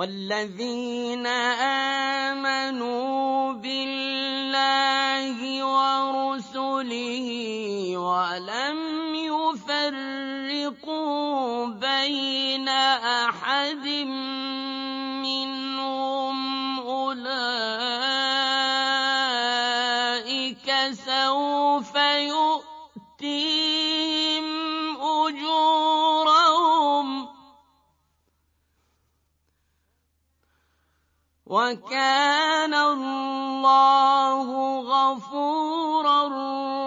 وَالَّذِينَ آمَنُوا بِاللَّهِ وَرُسُلِهِ وَلَمْ يُفَرِّقُوا بَيْنَ أَحَدٍ مِّنْهُمْ أُولَٰئِكَ سَوْفَ يُؤْتِيهِمْ أُجُورَهُمْ ۗ وَكَانَ اللَّهُ غَفُورًا